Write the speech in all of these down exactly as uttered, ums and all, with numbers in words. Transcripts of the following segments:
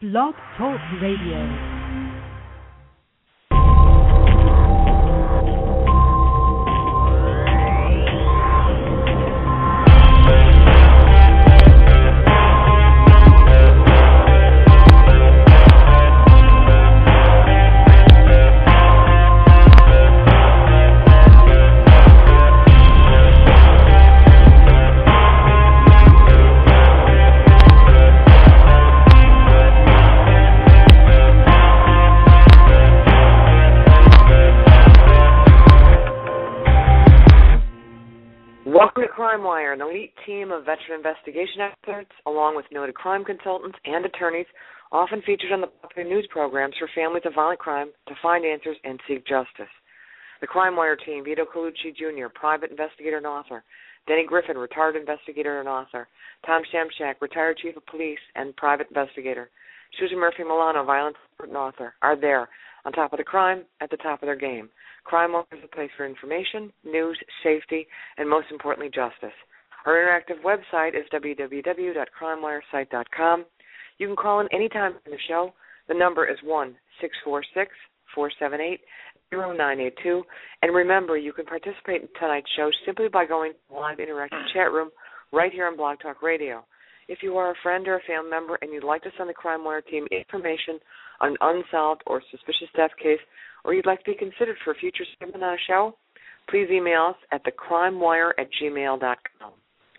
Blog Talk Radio. Welcome to Crime Wire, an elite team of veteran investigation experts, along with noted crime consultants and attorneys, often featured on the popular news programs for families of violent crime to find answers and seek justice. The Crime Wire team: Vito Colucci Junior, private investigator and author; Denny Griffin, retired investigator and author; Tom Shamshak, retired chief of police and private investigator; Susan Murphy Milano, violence expert and author, are there, on top of the crime, at the top of their game. Crime Wire is a place for information, news, safety, and most importantly, justice. Our interactive website is w w w dot crime wire site dot com. You can call in any time in the show. The number is one six four six, four seven eight, zero nine eight two. And remember, you can participate in tonight's show simply by going to the live interactive chat room right here on Blog Talk Radio. If you are a friend or a family member and you'd like to send the Crime Wire team information on an unsolved or suspicious death case, or you'd like to be considered for a future segment on a show, please email us at the crime wire at gmail dot com.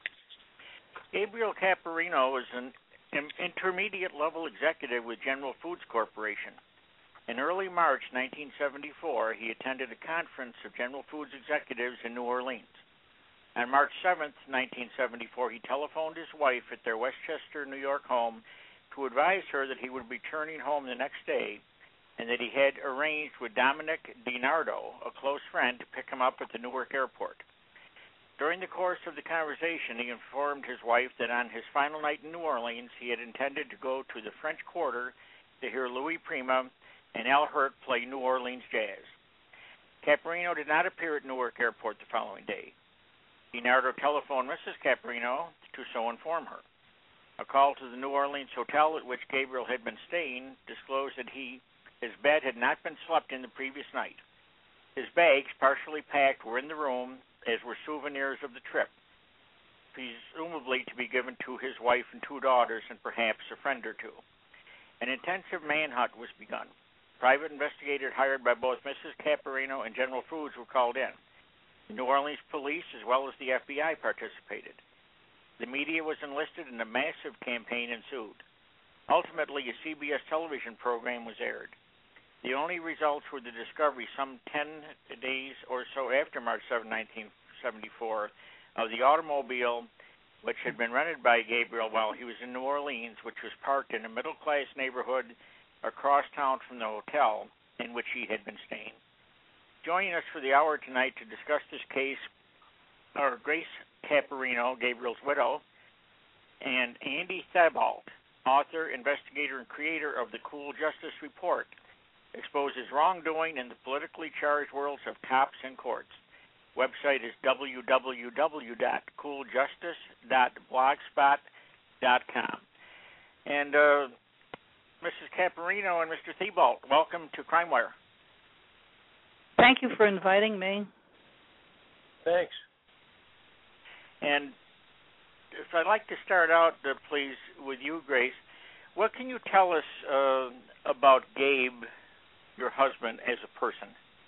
Gabriel Caparino is an intermediate-level executive with General Foods Corporation. In early March nineteen seventy-four, he attended a conference of General Foods executives in New Orleans. On March seventh, nineteen seventy-four, he telephoned his wife at their Westchester, New York home to advise her that he would be returning home the next day and that he had arranged with Dominic DiNardo, a close friend, to pick him up at the Newark airport. During the course of the conversation, he informed his wife that on his final night in New Orleans, he had intended to go to the French Quarter to hear Louis Prima and Al Hirt play New Orleans jazz. Caparino did not appear at Newark airport the following day. DiNardo telephoned Missus Caparino to so inform her. A call to the New Orleans hotel at which Gabriel had been staying disclosed that he His bed had not been slept in the previous night. His bags, partially packed, were in the room, as were souvenirs of the trip, presumably to be given to his wife and two daughters and perhaps a friend or two. An intensive manhunt was begun. Private investigators hired by both Missus Caparino and General Foods were called in. The New Orleans police as well as the F B I participated. The media was enlisted and a massive campaign ensued. Ultimately, a C B S television program was aired. The only results were the discovery some ten days or so after March seventh, nineteen seventy-four, of the automobile which had been rented by Gabriel while he was in New Orleans, which was parked in a middle-class neighborhood across town from the hotel in which he had been staying. Joining us for the hour tonight to discuss this case are Grace Caparino, Gabriel's widow, and Andy Thibault, author, investigator, and creator of the Cool Justice Report, exposes wrongdoing in the politically charged worlds of cops and courts. Website is w w w dot cool justice dot blogspot dot com. And uh, Missus Caparino and Mister Thibault, welcome to Crime Wire. Thank you for inviting me. Thanks. And if I'd like to start out, uh, please, with you, Grace, what can you tell us uh, about Gabe, your husband, as a person?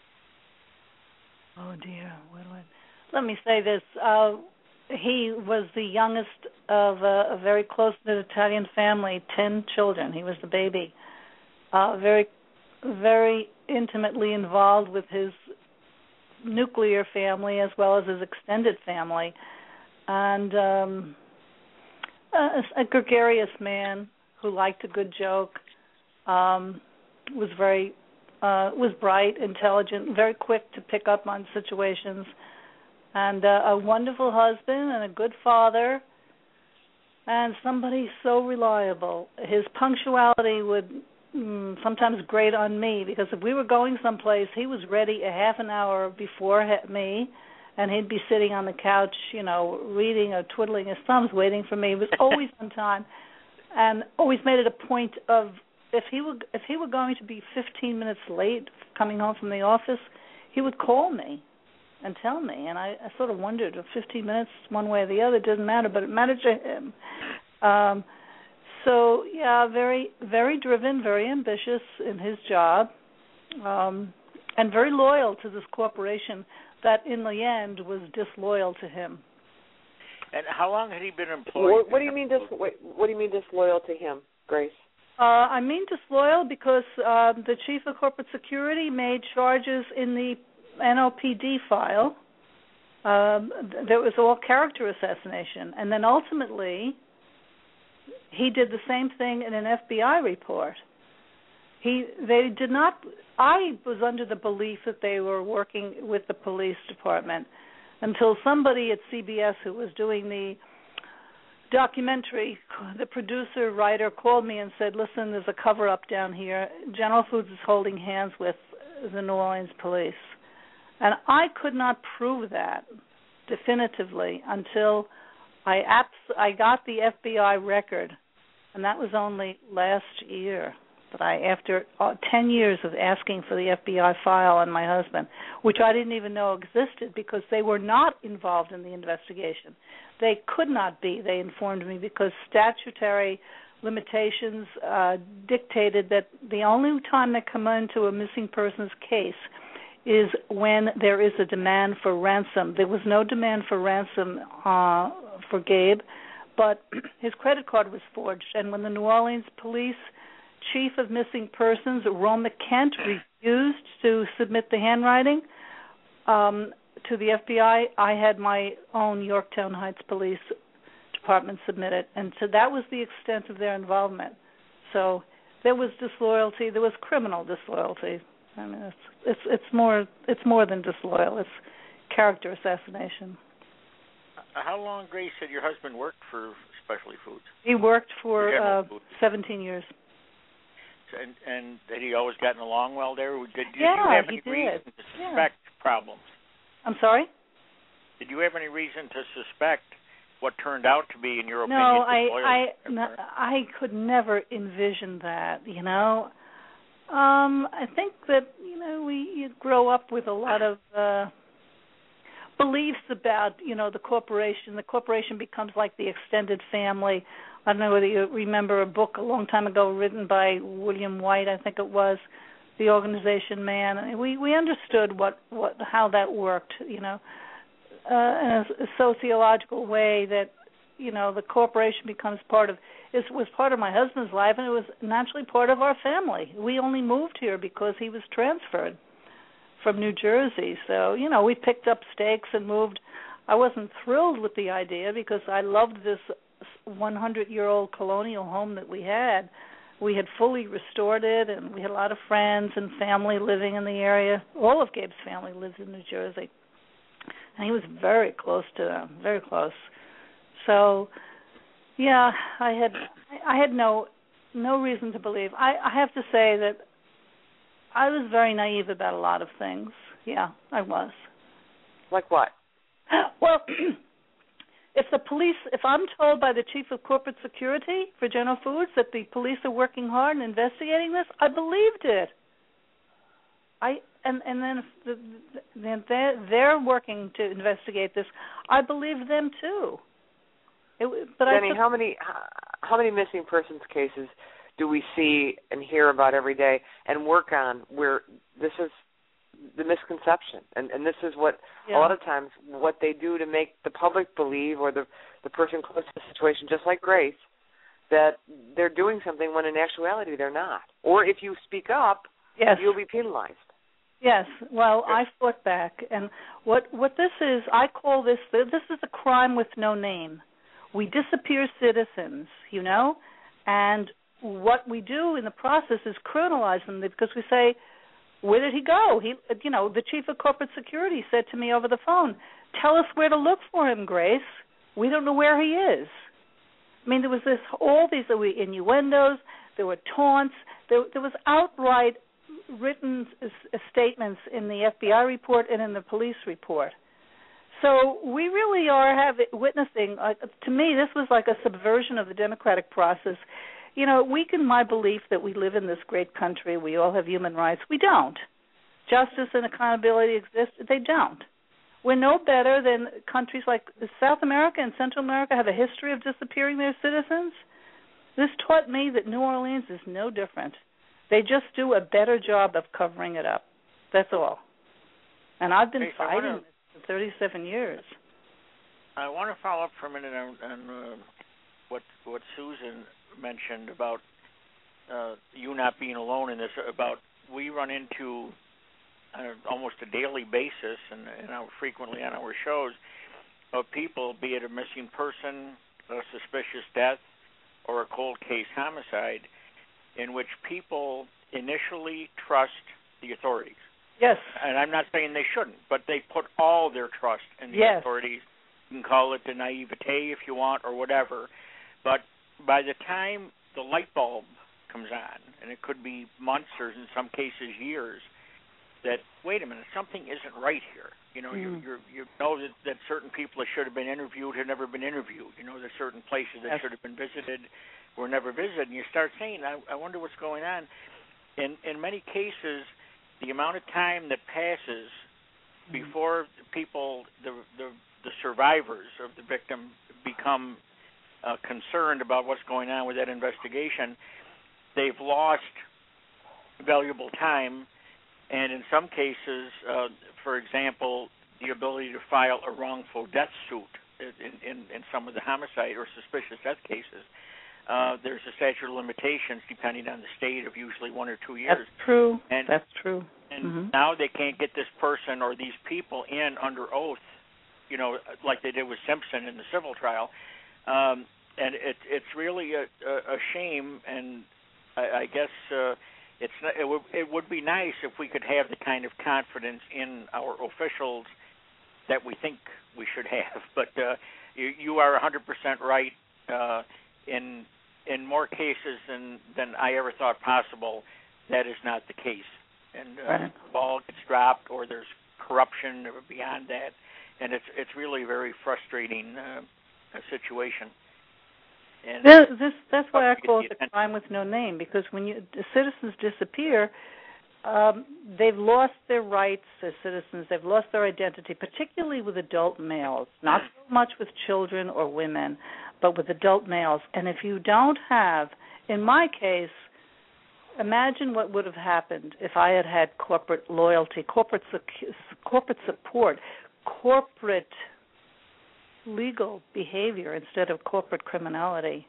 Oh, dear. What do I... Let me say this. Uh, he was the youngest of a, a very close-knit Italian family, ten children. He was the baby. Uh, very, very intimately involved with his nuclear family as well as his extended family. And um, a, a gregarious man who liked a good joke, um, was very... Uh, was bright, intelligent, very quick to pick up on situations, and uh, a wonderful husband and a good father, and somebody so reliable. His punctuality would mm, sometimes grate on me, because if we were going someplace, he was ready a half an hour before me, and he'd be sitting on the couch, you know, reading or twiddling his thumbs, waiting for me. He was always on time. and always made it a point of if he were if he were going to be fifteen minutes late coming home from the office, he would call me and tell me. And I, I sort of wondered if fifteen minutes one way or the other didn't matter, but it mattered to him. Um, so yeah, very very driven, very ambitious in his job, um, and very loyal to this corporation that in the end was disloyal to him. And how long had he been employed? What, what do you mean dis? Wait, what do you mean disloyal to him, Grace? Uh, I mean disloyal because uh, the chief of corporate security made charges in the N O P D file. Um, there was all character assassination, and then ultimately he did the same thing in an F B I report. He, they did not. I was under the belief that they were working with the police department until somebody at C B S who was doing the documentary, the producer, writer, called me and said, listen, there's a cover-up down here. General Foods is holding hands with the New Orleans police. And I could not prove that definitively until I abs- I got the F B I record, and that was only last year. That I, after uh, ten years of asking for the F B I file on my husband, which I didn't even know existed because they were not involved in the investigation. They could not be, they informed me, because statutory limitations uh, dictated that the only time they come into a missing persons case is when there is a demand for ransom. There was no demand for ransom uh, for Gabe, but his credit card was forged, and when the New Orleans police chief of missing persons, Roma Kent, refused to submit the handwriting um, to the F B I, I had my own Yorktown Heights Police Department submit it, and so that was the extent of their involvement. So there was disloyalty. There was criminal disloyalty. I mean, it's it's it's more it's more than disloyal. It's character assassination. How long, Grace, had your husband worked for Specialty Foods? He worked for uh, seventeen years. And, and had he always gotten along well there? Did, did yeah, you have any he reason did. to suspect yeah. problems? I'm sorry? Did you have any reason to suspect what turned out to be, in your opinion, no, I, I, no, I could never envision that, you know. Um, I think that, you know, we you grow up with a lot of uh, beliefs about, you know, the corporation. The corporation becomes like the extended family. I don't know whether you remember a book a long time ago written by William White, I think it was, The Organization Man. And we we understood what, what how that worked, you know, uh, in a, a sociological way that, you know, the corporation becomes part of, it was part of my husband's life, and it was naturally part of our family. We only moved here because he was transferred from New Jersey. So, you know, we picked up stakes and moved. I wasn't thrilled with the idea because I loved this hundred-year-old colonial home that we had. We had fully restored it, and we had a lot of friends and family living in the area. All of Gabe's family lives in New Jersey, and he was very close to them, very close. So, yeah, I had I had no no reason to believe. I, I have to say that I was very naive about a lot of things. Yeah, I was. Like what? Well, if the police, if I'm told by the chief of corporate security for General Foods that the police are working hard and investigating this, I believed it. I and and then if the, then they're, they're working to investigate this, I believe them too. It, but Jenny, I, how many how many missing persons cases do we see and hear about every day and work on where this is the misconception, and, and this is what yeah. a lot of times what they do to make the public believe, or the the person close to the situation, just like Grace, that they're doing something when in actuality they're not. Or if you speak up, yes. you'll be penalized. Yes. Well, I fought back, and what what this is, I call this this is a crime with no name. We disappear citizens, you know, and what we do in the process is criminalize them because we say, where did he go? He, you know, the chief of corporate security said to me over the phone, tell us where to look for him, Grace. We don't know where he is. I mean, there was this, all these innuendos, there were taunts, there, there was outright written statements in the F B I report and in the police report. so we really are have, witnessing, uh, to me, this was like a subversion of the democratic process. You know, it weakened my belief that we live in this great country, we all have human rights. We don't. Justice and accountability exist. They don't. We're no better than countries like South America and Central America have a history of disappearing their citizens. This taught me that New Orleans is no different. They just do a better job of covering it up. That's all. And I've been hey, so fighting wanna, this for thirty-seven years. I want to follow up for a minute on, on uh, what what Susan mentioned about uh, you not being alone in this. About we run into on a, almost a daily basis, and, and our, frequently on our shows, of people, be it a missing person, a suspicious death, or a cold case homicide, in which people initially trust the authorities. Yes. And I'm not saying they shouldn't, but they put all their trust in the yes. authorities. You can call it the naivete if you want or whatever. But by the time the light bulb comes on, and it could be months or in some cases years, that, wait a minute, something isn't right here. You know, mm. you you're, you know that, that certain people that should have been interviewed have never been interviewed. You know, there's certain places that yes. should have been visited were never visited. And you start saying, I, I wonder what's going on. In in many cases, the amount of time that passes before people, the the, the survivors of the victim, become uh, concerned about what's going on with that investigation, they've lost valuable time, and in some cases, uh, for example, the ability to file a wrongful death suit in, in, in some of the homicide or suspicious death cases. Uh, there's a statute of limitations, depending on the state, of usually one or two years. That's true. And, That's true. And mm-hmm. now they can't get this person or these people in under oath, you know, like they did with Simpson in the civil trial. Um, and it, it's really a, a, a shame, and I, I guess uh, it's not, it, would, it would be nice if we could have the kind of confidence in our officials that we think we should have. But uh, you, you are one hundred percent right. Uh, in in more cases than, than I ever thought possible, that is not the case. And uh, right. the ball gets dropped, or there's corruption or beyond that, and it's it's really a very frustrating uh, situation. And this, this that's why I call it the crime with no name, because when you the citizens disappear, um, they've lost their rights as citizens. They've lost their identity, particularly with adult males. Not so much with children or women, but with adult males. And if you don't have, in my case, imagine what would have happened if I had had corporate loyalty, corporate corporate support, corporate legal behavior instead of corporate criminality.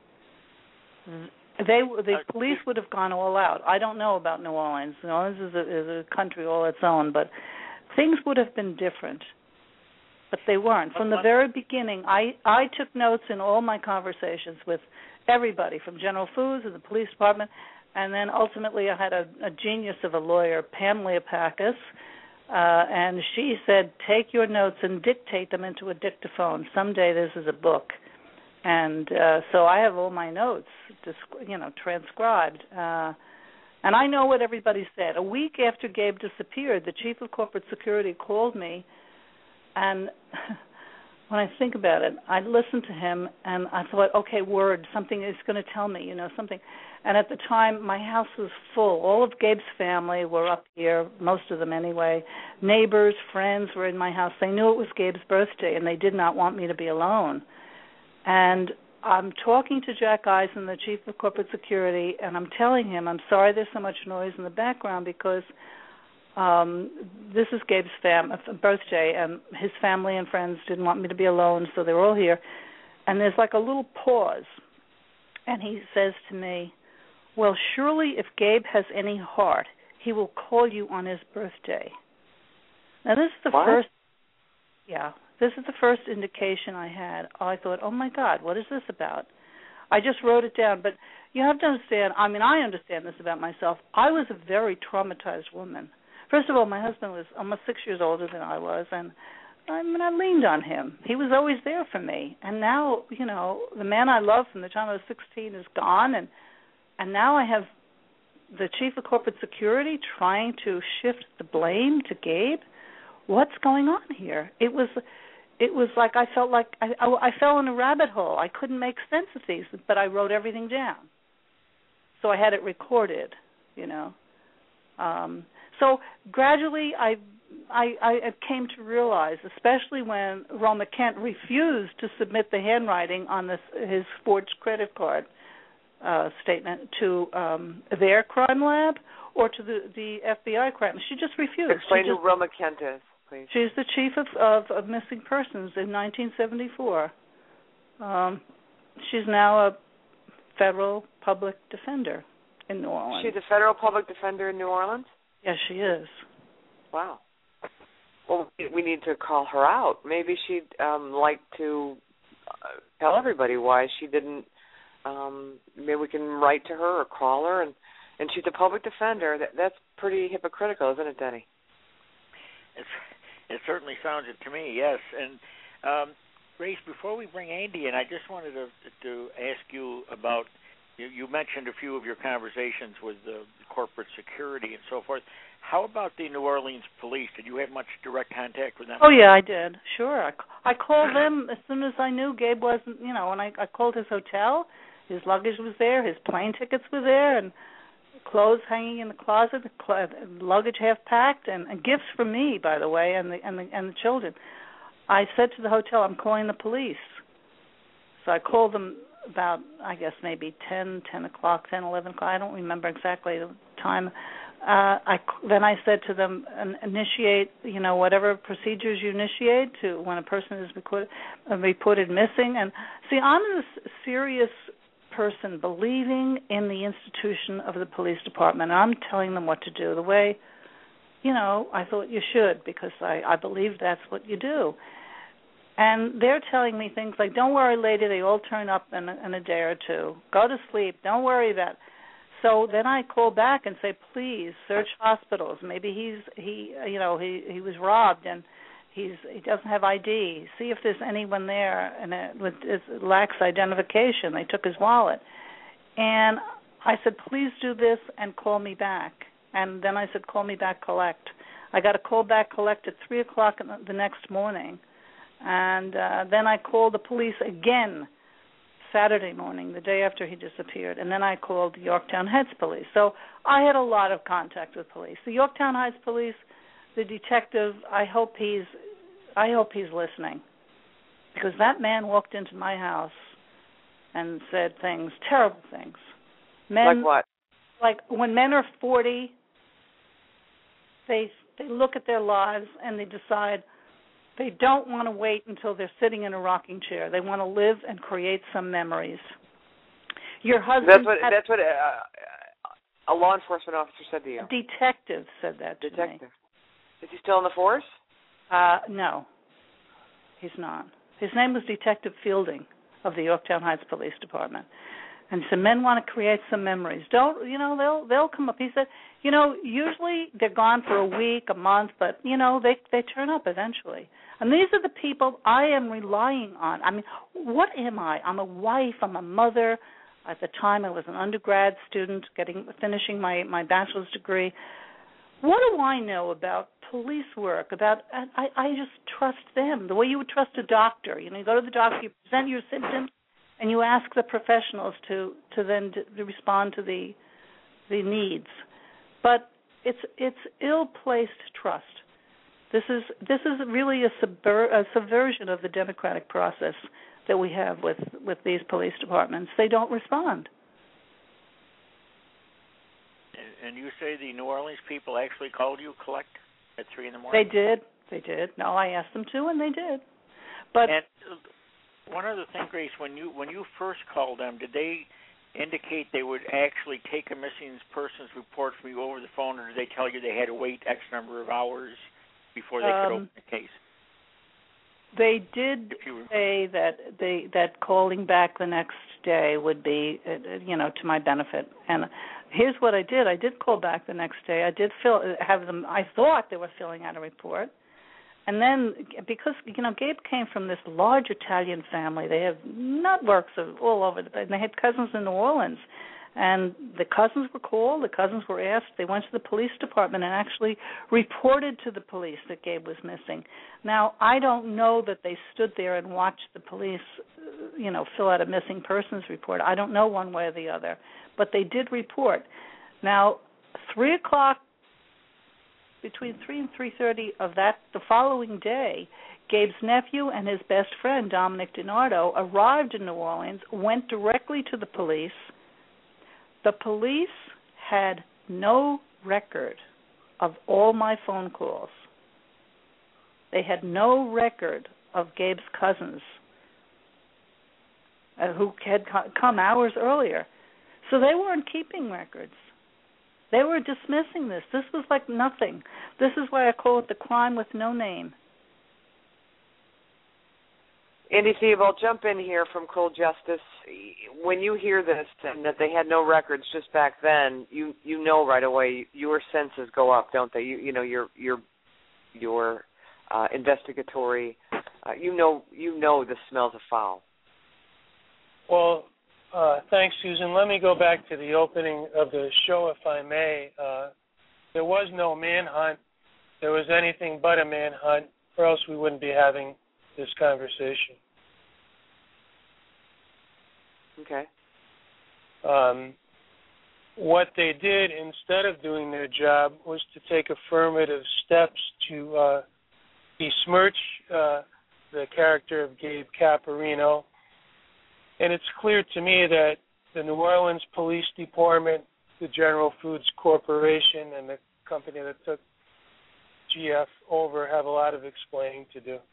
They, the police would have gone all out. I don't know about New Orleans. New Orleans is a, is a country all its own, but things would have been different. But they weren't. From the very beginning, I, I took notes in all my conversations with everybody, from General Foods and the police department, and then ultimately I had a, a genius of a lawyer, Pam Leopakis, uh, and she said, take your notes and dictate them into a dictaphone. Someday this is a book. And uh, so I have all my notes, you know, transcribed. Uh, and I know what everybody said. A week after Gabe disappeared, the chief of corporate security called me, and when I think about it, I listened to him, and I thought, okay, word, something is going to tell me, you know, something. And at the time, my house was full. All of Gabe's family were up here, most of them anyway. Neighbors, friends were in my house. They knew it was Gabe's birthday, and they did not want me to be alone. And I'm talking to Jack Eisen, the chief of corporate security, and I'm telling him, I'm sorry there's so much noise in the background because um, this is Gabe's fam- birthday, and his family and friends didn't want me to be alone, so they're all here. And there's like a little pause, and he says to me, well, surely if Gabe has any heart, he will call you on his birthday. Now, this is the what? first, yeah. This is the first indication I had. I thought, oh, my God, what is this about? I just wrote it down. But you have to understand, I mean, I understand this about myself. I was a very traumatized woman. First of all, my husband was almost six years older than I was, and I mean, I leaned on him. He was always there for me. And now, you know, the man I loved from the time I was sixteen is gone, and and now I have the chief of corporate security trying to shift the blame to Gabe. What's going on here? It was... it was like I felt like I, I, I fell in a rabbit hole. I couldn't make sense of these, but I wrote everything down. So I had it recorded, you know. Um, so gradually I, I, I came to realize, especially when Roma Kent refused to submit the handwriting on this, his sports credit card uh, statement to um, their crime lab or to the, the F B I crime. She just refused. Explain she who just, Roma Kent is, please. She's the chief of, of, of missing persons in nineteen seventy-four. Um, she's now a federal public defender in New Orleans. She's a federal public defender in New Orleans? Yes, she is. Wow. Well, we need to call her out. Maybe she'd um, like to uh, tell everybody why she didn't. Um, maybe we can write to her or call her, and, and she's a public defender. That, that's pretty hypocritical, isn't it, Denny? It's, it certainly sounds it to me, yes. And um, Grace, before we bring Andy in, I just wanted to, to ask you about. You, you mentioned a few of your conversations with the corporate security and so forth. How about the New Orleans police? Did you have much direct contact with them? Oh, yeah, I did. Sure. I, I called them as soon as I knew Gabe wasn't, you know, and I, I called his hotel. His luggage was there. His plane tickets were there, and clothes hanging in the closet, the cl- luggage half packed, and, and gifts for me, by the way, and the, and the and the children. I said to the hotel, I'm calling the police. So I called them about, I guess, maybe ten, ten o'clock, ten, eleven o'clock. I don't remember exactly the time. Uh, I, then I said to them, initiate, you know, whatever procedures you initiate to when a person is reported, uh, reported missing. And see, I'm a serious person believing in the institution of the police department. I'm telling them what to do the way, you know, I thought you should, because I, I believe that's what you do. And they're telling me things like, don't worry, lady, they all turn up in a, in a day or two. Go to sleep. Don't worry about it. So then I call back and say, please search hospitals. Maybe he's he you know he, he was robbed and he's he doesn't have I D. See if there's anyone there and it, with it lacks identification. They took his wallet, and I said, please do this and call me back. And then I said, call me back, collect. I got a call back, collect at three o'clock the next morning, and uh, then I called the police again Saturday morning, the day after he disappeared, and then I called the Yorktown Heights police. So I had a lot of contact with police. The Yorktown Heights police, the detective, I hope he's, I hope he's listening, because that man walked into my house and said things, terrible things. Men, like what? Like when men are forty, they they look at their lives and they decide. They don't want to wait until they're sitting in a rocking chair. They want to live and create some memories. Your husband... That's what, that's what uh, a law enforcement officer said to you. A detective said that to detective. me. Is he still in the force? Uh, no, he's not. His name was Detective Fielding of the Yorktown Heights Police Department. And he said, men want to create some memories. Don't, you know, they'll they'll come up. He said, you know, usually they're gone for a week, a month, but, you know, they they turn up eventually. And these are the people I am relying on. I mean, what am I? I'm a wife. I'm a mother. At the time, I was an undergrad student getting finishing my, my bachelor's degree. What do I know about police work? About I, I just trust them the way you would trust a doctor. You know, you go to the doctor, you present your symptoms, and you ask the professionals to, to then to respond to the the needs. But it's it's ill-placed trust. This is this is really a, subver- a subversion of the democratic process that we have with, with these police departments. They don't respond. And you say the New Orleans people actually called you collect at three in the morning? They did. They did. No, I asked them to, and they did. But and one other thing, Grace, when you when you first called them, did they indicate they would actually take a missing persons report from you over the phone, or did they tell you they had to wait X number of hours before they could um, open the case? They did say that they that calling back the next day would be, uh, you know, to my benefit. And here's what I did: I did call back the next day. I did fill have them. I thought they were filling out a report. And then, because, you know, Gabe came from this large Italian family. They have networks of all over the place. And they had cousins in New Orleans. And the cousins were called, the cousins were asked, they went to the police department and actually reported to the police that Gabe was missing. Now, I don't know that they stood there and watched the police, you know, fill out a missing persons report. I don't know one way or the other, but they did report. Now, three o'clock, between three and three thirty of that, the following day, Gabe's nephew and his best friend, Dominic DiNardo, arrived in New Orleans, went directly to the police. The police had no record of all my phone calls. They had no record of Gabe's cousins uh, who had come hours earlier. So they weren't keeping records. They were dismissing this. This was like nothing. This is why I call it the crime with no name. Andy Theobald, jump in here from Cold Justice. When you hear this and that they had no records just back then, you you know right away your senses go up, don't they? You you know your your your uh, investigatory. Uh, you know you know the smells of foul. Well, uh, thanks, Susan. Let me go back to the opening of the show, if I may. Uh, there was no manhunt. There was anything but a manhunt, or else we wouldn't be having this conversation. Okay. Um, what they did instead of doing their job was to take affirmative steps to uh, besmirch uh, the character of Gabe Caporino. And it's clear to me that the New Orleans Police Department, the General Foods Corporation, and the company that took G F over have a lot of explaining to do.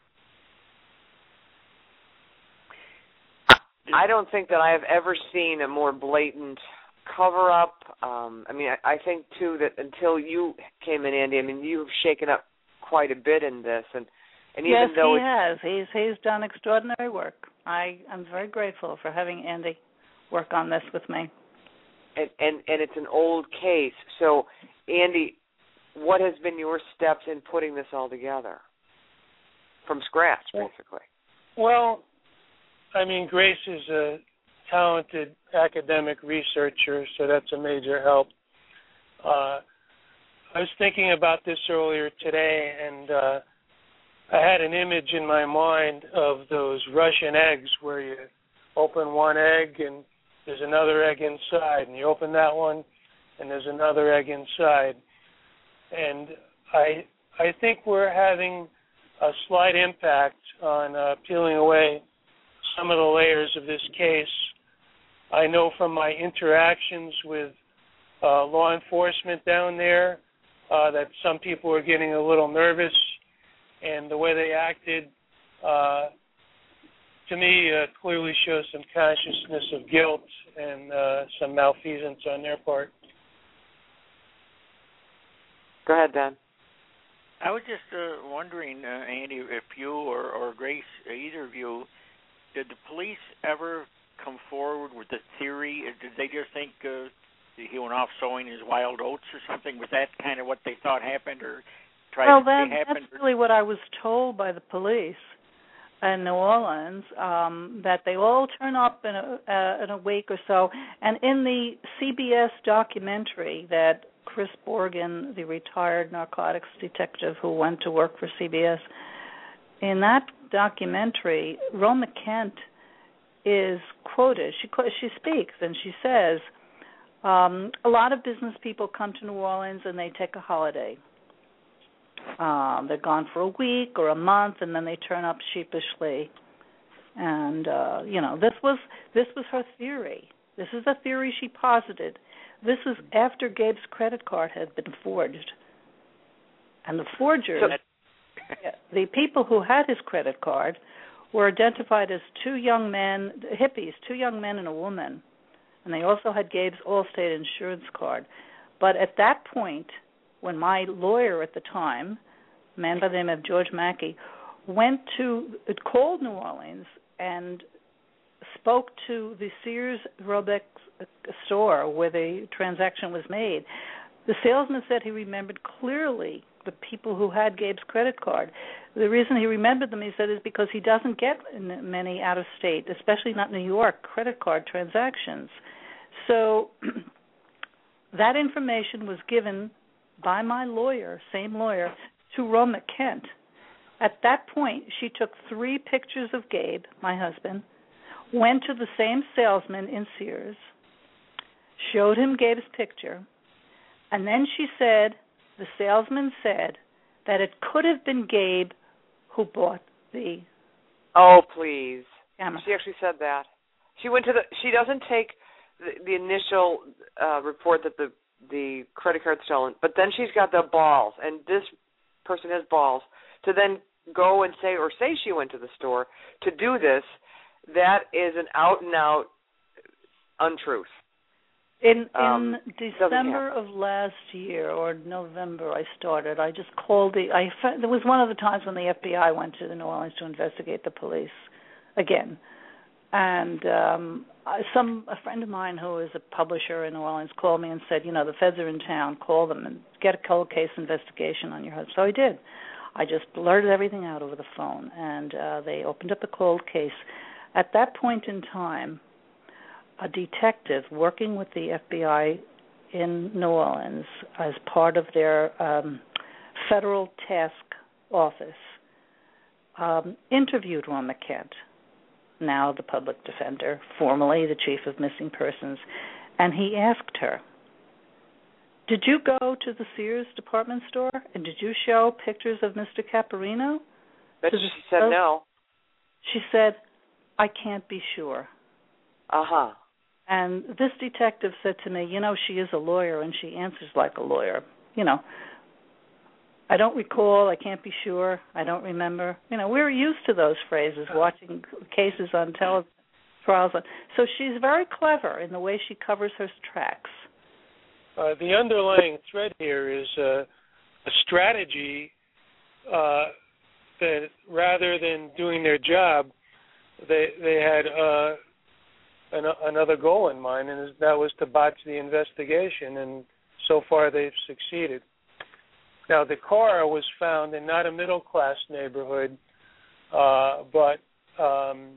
I don't think that I have ever seen a more blatant cover-up. Um, I mean, I, I think, too, that until you came in, Andy, I mean, you've shaken up quite a bit in this. And, and even yes, though he has. He's, he's done extraordinary work. I, I'm very grateful for having Andy work on this with me. And, and, and it's an old case. So, Andy, what has been your steps in putting this all together? From scratch, basically. Well, I mean, Grace is a talented academic researcher, so that's a major help. Uh, I was thinking about this earlier today, and uh, I had an image in my mind of those Russian eggs where you open one egg and there's another egg inside, and you open that one and there's another egg inside. And I I think we're having a slight impact on uh, peeling away some of the layers of this case. I know from my interactions with uh, law enforcement down there uh, that some people were getting a little nervous, and the way they acted, uh, to me, uh, clearly shows some consciousness of guilt and uh, some malfeasance on their part. Go ahead, Dan. I was just uh, wondering, uh, Andy, if you or, or Grace, either of you, did the police ever come forward with the theory? Did they just think uh, he went off sowing his wild oats or something? Was that kind of what they thought happened, or tried well, to that, happen? That's really what I was told by the police in New Orleans, um, that they all turn up in a, uh, in a week or so. And in the C B S documentary that Chris Borgen, the retired narcotics detective who went to work for C B S, in that documentary, Roma Kent is quoted. She she speaks and she says, um, a lot of business people come to New Orleans and they take a holiday. Um, they're gone for a week or a month, and then they turn up sheepishly. And uh, you know, this was this was her theory. This is a theory she posited. This is after Gabe's credit card had been forged, and the forgers. So, the people who had his credit card were identified as two young men, hippies, two young men and a woman. And they also had Gabe's Allstate insurance card. But at that point, when my lawyer at the time, a man by the name of George Mackey, went to, called New Orleans and spoke to the Sears Roebuck store where the transaction was made, the salesman said he remembered clearly the people who had Gabe's credit card. The reason he remembered them, he said, is because he doesn't get many out-of-state, especially not New York, credit card transactions. So that information was given by my lawyer, same lawyer, to Roma Kent. At that point, she took three pictures of Gabe, my husband, went to the same salesman in Sears, showed him Gabe's picture, and then she said, the salesman said, that it could have been Gabe who bought the Oh, please. camera. She actually said that. She went to the. She doesn't take the, the initial uh, report that the the credit card's stolen, but then she's got the balls, and this person has balls to then go and say, or say she went to the store to do this. That is an out and out untruth. In in um, December of last year or November, I started. I just called the. I there was one of the times when the F B I went to New Orleans to investigate the police again, and um, I, some a friend of mine who is a publisher in New Orleans called me and said, you know, the feds are in town. Call them and get a cold case investigation on your husband. So I did. I just blurted everything out over the phone, and uh, they opened up a cold case. At that point in time, a detective working with the F B I in New Orleans as part of their um, federal task office um, interviewed Roma Kent, now the public defender, formerly the chief of missing persons, and he asked her, did you go to the Sears department store and did you show pictures of Mister Caparino? But she said no. She said, I can't be sure. Uh-huh. And this detective said to me, you know, she is a lawyer and she answers like a lawyer. You know, I don't recall, I can't be sure, I don't remember. You know, we're used to those phrases, watching cases on television, trials. On. So she's very clever in the way she covers her tracks. Uh, the underlying thread here is uh, a strategy uh, that rather than doing their job, they they had uh, an, another goal in mind, and that was to botch the investigation, and so far they've succeeded. Now, the car was found in not a middle-class neighborhood, uh, but um,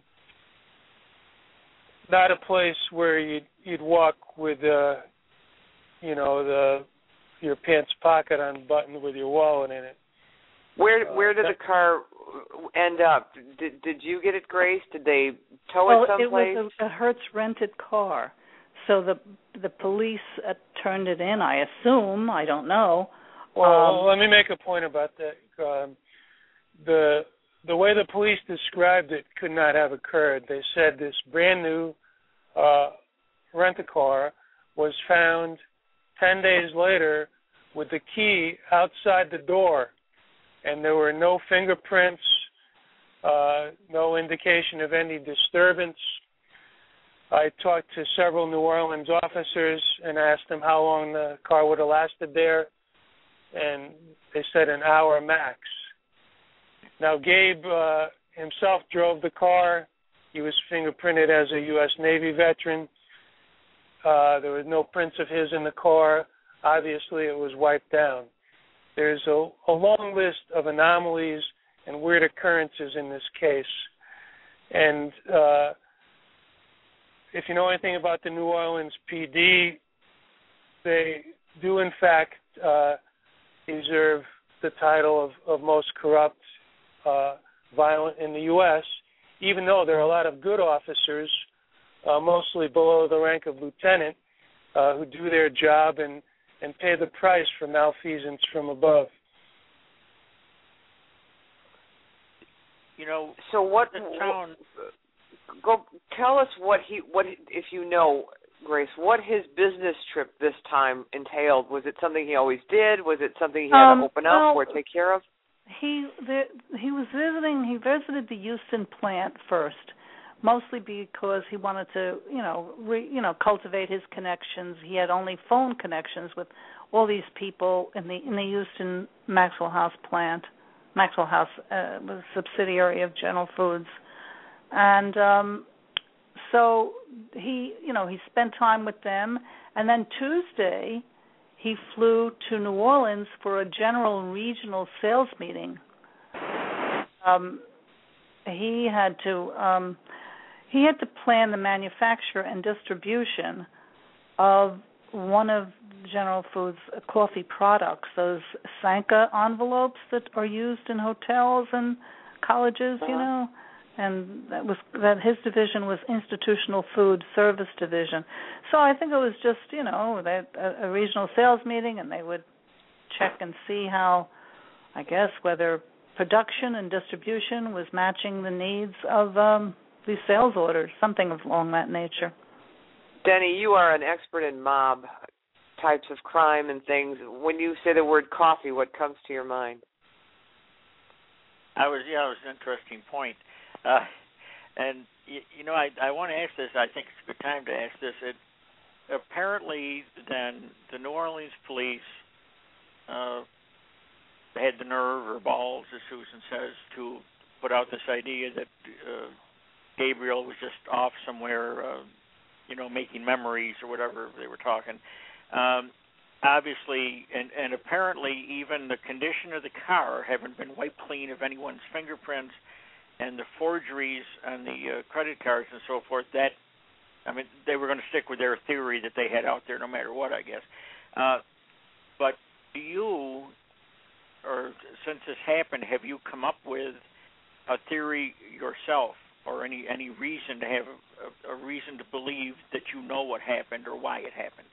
not a place where you'd, you'd walk with, uh, you know, the your pants pocket unbuttoned with your wallet in it. Where where did the car end up? Did did you get it, Grace? Did they tow well, it someplace? Well, it was a, a Hertz rented car, so the the police uh, turned it in. I assume. I don't know. Well, um, let me make a point about that. Um, the the way the police described it could not have occurred. They said this brand new uh, rent-a-car was found ten days later with the key outside the door, and there were no fingerprints, uh, no indication of any disturbance. I talked to several New Orleans officers and asked them how long the car would have lasted there, and they said an hour max. Now, Gabe uh, himself drove the car. He was fingerprinted as a U S Navy veteran. Uh, there was no prints of his in the car. Obviously, it was wiped down. There's a, a long list of anomalies and weird occurrences in this case. And uh, if you know anything about the New Orleans P D, they do, in fact, uh, deserve the title of, of most corrupt, uh, violent in the U S, even though there are a lot of good officers, uh, mostly below the rank of lieutenant, uh, who do their job and, and pay the price for malfeasance from above. You know, so what? the town. Go tell us what he what if you know, Grace, what his business trip this time entailed. Was it something he always did? Was it something he had um, to open well, up or take care of? He the, he was visiting. He visited the Houston plant first, mostly because he wanted to, you know, re, you know, cultivate his connections. He had only phone connections with all these people in the in the Houston Maxwell House plant. Maxwell House uh, was a subsidiary of General Foods, and um, so he, you know, he spent time with them. And then Tuesday, he flew to New Orleans for a general and regional sales meeting. Um, he had to um, he had to plan the manufacture and distribution of one of General Foods' coffee products, those Sanka envelopes that are used in hotels and colleges, uh-huh. you know, and that was that his division was Institutional Food Service Division. So I think it was just, you know, that a, a regional sales meeting, and they would check and see how, I guess, whether production and distribution was matching the needs of um, these sales orders, something along that nature. Denny, you are an expert in mob types of crime and things. When you say the word coffee, what comes to your mind? I was, yeah, it was an interesting point. Uh, and, you, you know, I, I want to ask this. I think it's a good time to ask this. It, apparently, then, the New Orleans police uh, had the nerve or balls, as Susan says, to put out this idea that uh, Gabriel was just off somewhere, uh, you know, making memories or whatever they were talking. Um, obviously, and, and apparently even the condition of the car having been wiped clean of anyone's fingerprints and the forgeries on the uh, credit cards and so forth, that, I mean, they were going to stick with their theory that they had out there no matter what, I guess. Uh, but do you, or since this happened, have you come up with a theory yourself or any, any reason to have a, a reason to believe that you know what happened or why it happened?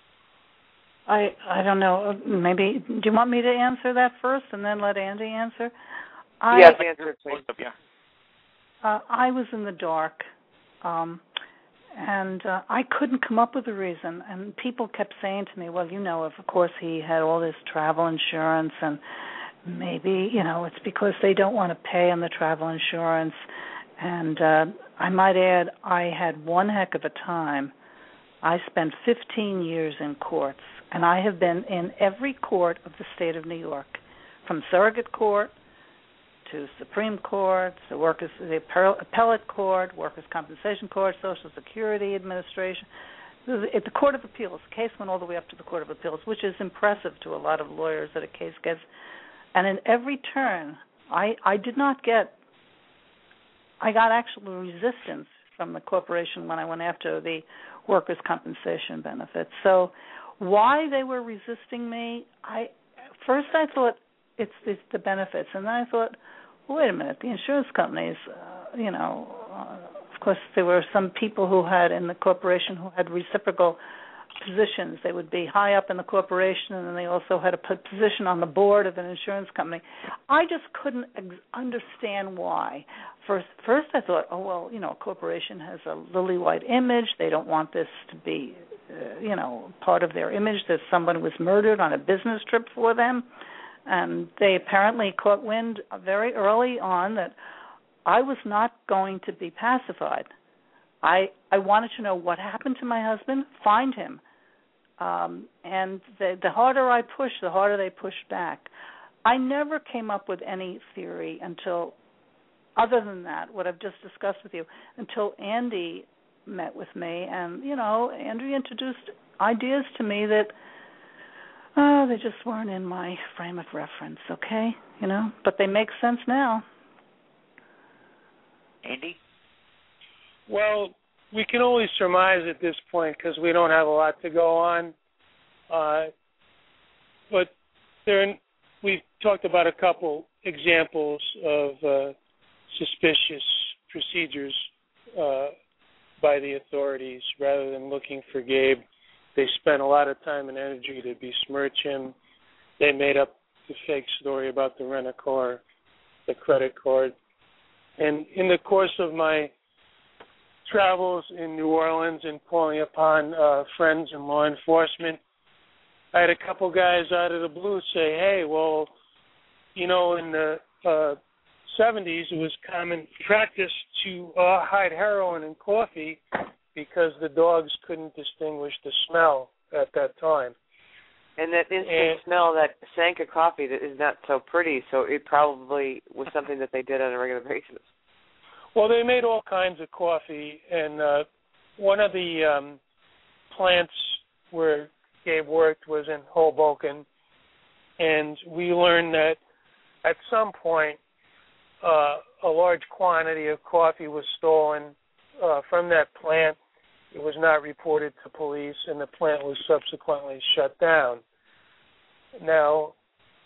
I I don't know. Maybe, do you want me to answer that first and then let Andy answer? I, yes, answer it, please. Uh, I was in the dark, um, and uh, I couldn't come up with a reason. And people kept saying to me, well, you know, of course he had all this travel insurance, and maybe, you know, it's because they don't want to pay on the travel insurance. And uh, I might add, I had one heck of a time. I spent fifteen years in courts, and I have been in every court of the state of New York, from surrogate court to Supreme Court, the workers, the appellate court, workers' compensation court, Social Security Administration. At the Court of Appeals, the case went all the way up to the Court of Appeals, which is impressive to a lot of lawyers that a case gets. And in every turn, I, I did not get, I got actual resistance from the corporation when I went after the workers' compensation benefits. So why they were resisting me, I first I thought it's, it's the benefits, and then I thought, well, wait a minute, the insurance companies, uh, you know, uh, of course there were some people who had in the corporation who had reciprocal positions. They would be high up in the corporation, and then they also had a position on the board of an insurance company. I just couldn't ex- understand why. First, first I thought, oh, well, you know, a corporation has a lily-white image. They don't want this to be, uh, you know, part of their image that someone was murdered on a business trip for them. And they apparently caught wind very early on that I was not going to be pacified. I I wanted to know what happened to my husband, find him. Um, and the, the harder I pushed, the harder they pushed back. I never came up with any theory until, other than that, what I've just discussed with you, until Andy met with me. And, you know, Andy introduced ideas to me that, oh, they just weren't in my frame of reference, okay? You know, but they make sense now. Andy? Well, we can only surmise at this point because we don't have a lot to go on. Uh, but there, we've talked about a couple examples of uh, suspicious procedures uh, by the authorities. Rather than looking for Gabe, they spent a lot of time and energy to besmirch him. They made up the fake story about the rent-a-car, the credit card. And in the course of my travels in New Orleans and calling upon uh, friends in law enforcement, I had a couple guys out of the blue say, hey, well, you know, in the uh, seventies, it was common practice to uh, hide heroin in coffee because the dogs couldn't distinguish the smell at that time. And that instant and, smell, that Sanka coffee, that is not so pretty, so it probably was something that they did on a regular basis. Well, they made all kinds of coffee, and uh, one of the um, plants where Gabe worked was in Hoboken, and we learned that at some point uh, a large quantity of coffee was stolen uh, from that plant it was not reported to police, and the plant was subsequently shut down. Now,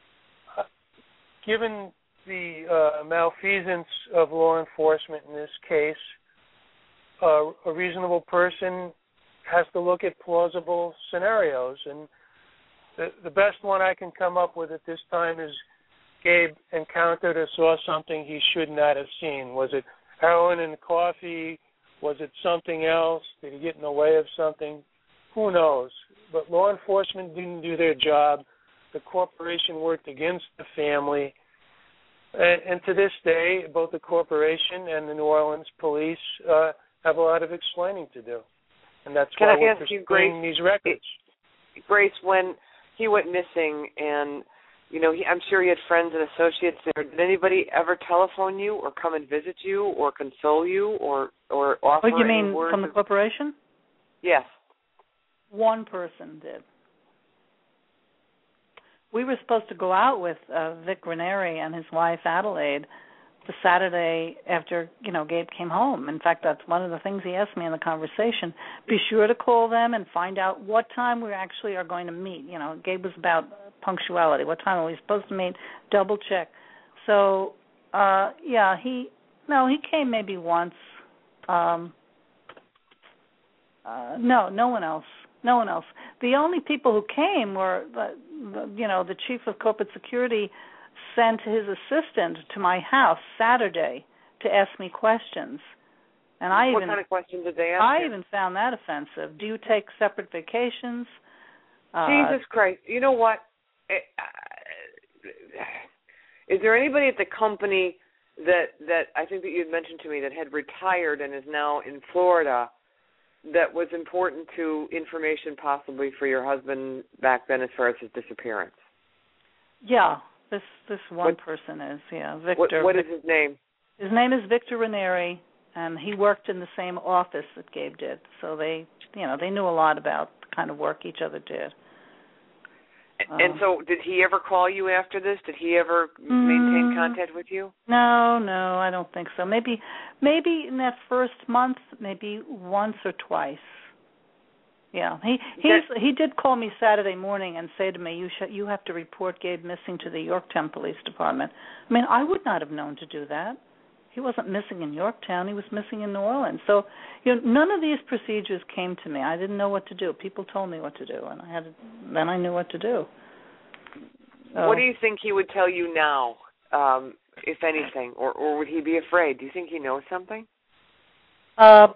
given the uh, malfeasance of law enforcement in this case, uh, a reasonable person has to look at plausible scenarios, and the, the best one I can come up with at this time is Gabe encountered or saw something he should not have seen. Was it heroin in the coffee? Was it something else? Did he get in the way of something? Who knows? But law enforcement didn't do their job. The corporation worked against the family. And, and to this day, both the corporation and the New Orleans police uh, have a lot of explaining to do. And that's Can why I we're ask you, pursuing Grace, these records. It, Grace, when he went missing and, you know, he, I'm sure he had friends and associates there, did anybody ever telephone you or come and visit you or console you or, or offer What, you any mean words from the of... corporation? Yes. One person did. We were supposed to go out with uh, Vic Ranieri and his wife Adelaide the Saturday after, you know, Gabe came home. In fact, that's one of the things he asked me in the conversation. Be sure to call them and find out what time we actually are going to meet. You know, Gabe was about punctuality. What time are we supposed to meet? Double check. So, uh, yeah, he, no, he came maybe once. Um, uh, no, no one else. No one else. The only people who came were, the, the, you know, the chief of corporate security sent his assistant to my house Saturday to ask me questions. And I what even, kind of questions did they ask I you? even found that offensive. Do you take separate vacations? Uh, Jesus Christ. You know what? Is there anybody at the company that, that I think that you had mentioned to me that had retired and is now in Florida that was important to information possibly for your husband back then as far as his disappearance? Yeah, this this one what, person is, yeah, Victor. What, what is his name? His name is Victor Ranieri, and he worked in the same office that Gabe did. So they, you know, they knew a lot about the kind of work each other did. And um, so did he ever call you after this? Did he ever maintain contact with you? No, no, I don't think so. Maybe maybe in that first month, maybe once or twice. Yeah, he he's, he did call me Saturday morning and say to me, you sh- you have to report Gabe missing to the Yorktown Police Department. I mean, I would not have known to do that. He wasn't missing in Yorktown. He was missing in New Orleans. So, you know, none of these procedures came to me. I didn't know what to do. People told me what to do, and I had to, then I knew what to do. So, what do you think he would tell you now, um, if anything, or, or would he be afraid? Do you think he knows something? Uh,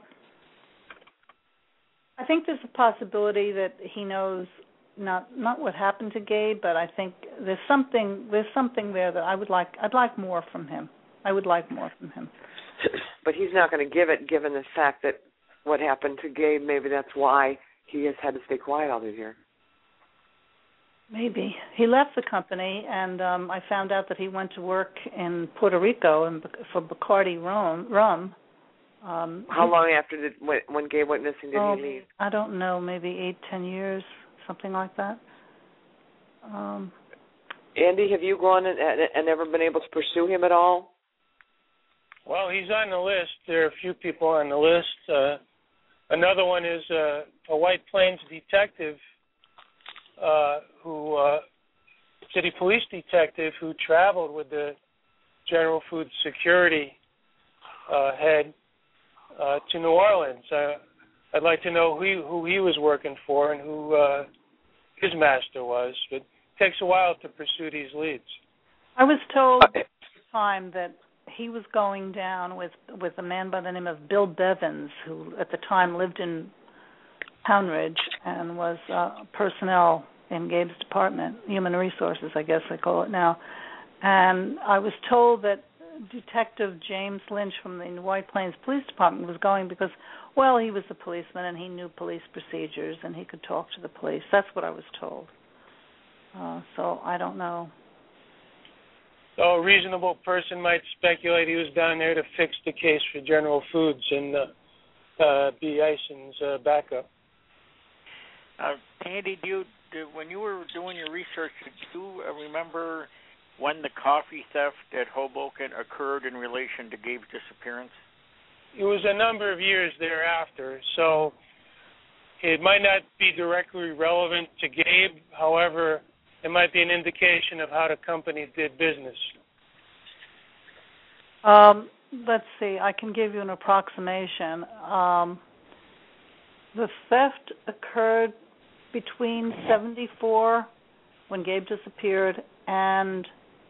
I think there's a possibility that he knows not not what happened to Gabe, but I think there's something there's something there that I would like. I'd like more from him. I would like more from him. But he's not going to give it, given the fact that what happened to Gabe, maybe that's why he has had to stay quiet all these years. Maybe. He left the company, and um, I found out that he went to work in Puerto Rico and for Bacardi rum. rum. Um, How he, long after did when, when Gabe went missing did oh, he leave? I don't know, maybe eight, ten years, something like that. Um, Andy, have you gone and, and never been able to pursue him at all? Well, he's on the list. There are a few people on the list. Uh, another one is uh, a White Plains detective uh, who, uh, city police detective who traveled with the General Food Security uh, head uh, to New Orleans. Uh, I'd like to know who he, who he was working for and who uh, his master was. But it takes a while to pursue these leads. I was told at the time that he was going down with, with a man by the name of Bill Bevins, who at the time lived in Poundridge and was uh, personnel in Gabe's department, human resources, I guess they call it now. And I was told that Detective James Lynch from the White Plains Police Department was going because, well, he was a policeman and he knew police procedures and he could talk to the police. That's what I was told. Uh, so I don't know. So a reasonable person might speculate he was down there to fix the case for General Foods and uh, uh, be Ison's uh, backup. Uh, Andy, do you, do, when you were doing your research, did you uh, remember when the coffee theft at Hoboken occurred in relation to Gabe's disappearance? It was a number of years thereafter. So it might not be directly relevant to Gabe. However, it might be an indication of how the company did business. Um, let's see. I can give you an approximation. Um, the theft occurred between seventy-four, when Gabe disappeared, and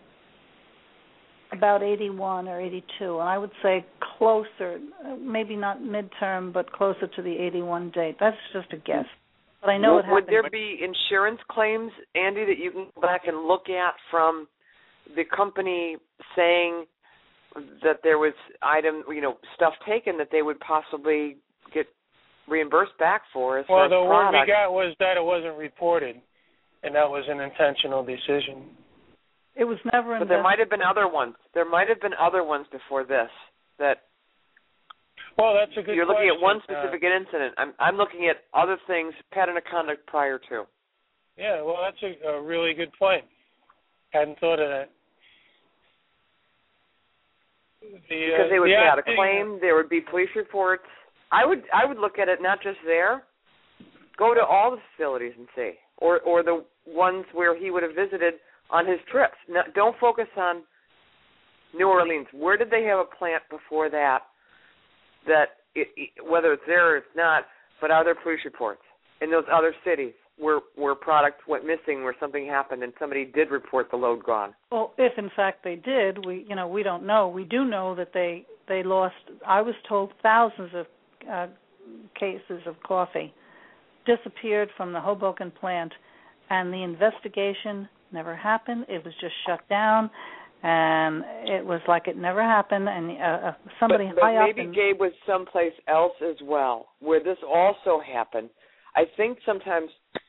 about eighty-one or eighty-two, and I would say closer, maybe not midterm, but closer to the eighty-one date. That's just a guess. But I know well, it happened. Would there be insurance claims, Andy, that you can go back and look at from the company saying that there was item, you know, stuff taken that they would possibly get reimbursed back for as well, far as the word product? we got was that it wasn't reported, and that was an intentional decision. It was never. But there might have been other ones. There might have been other ones before this that. Well, that's a good. You're looking question. at one specific uh, incident. I'm I'm looking at other things, pattern of conduct prior to. Yeah, well, that's a, a really good point. Hadn't thought of that. The, because they would the put out a acting, claim, there would be police reports. I would I would look at it not just there. Go to all the facilities and see, or or the ones where he would have visited on his trips. Now, don't focus on New Orleans. Where did they have a plant before that? That it, whether it's there or it's not, but are there police reports in those other cities where where product went missing, where something happened, and somebody did report the load gone? Well, if in fact they did, we you know we don't know. We do know that they they lost. I was told thousands of uh, cases of coffee disappeared from the Hoboken plant, and the investigation never happened. It was just shut down, and it was like it never happened. And uh, somebody but, but high maybe up in, Gabe was someplace else as well, where this also happened. I think sometimes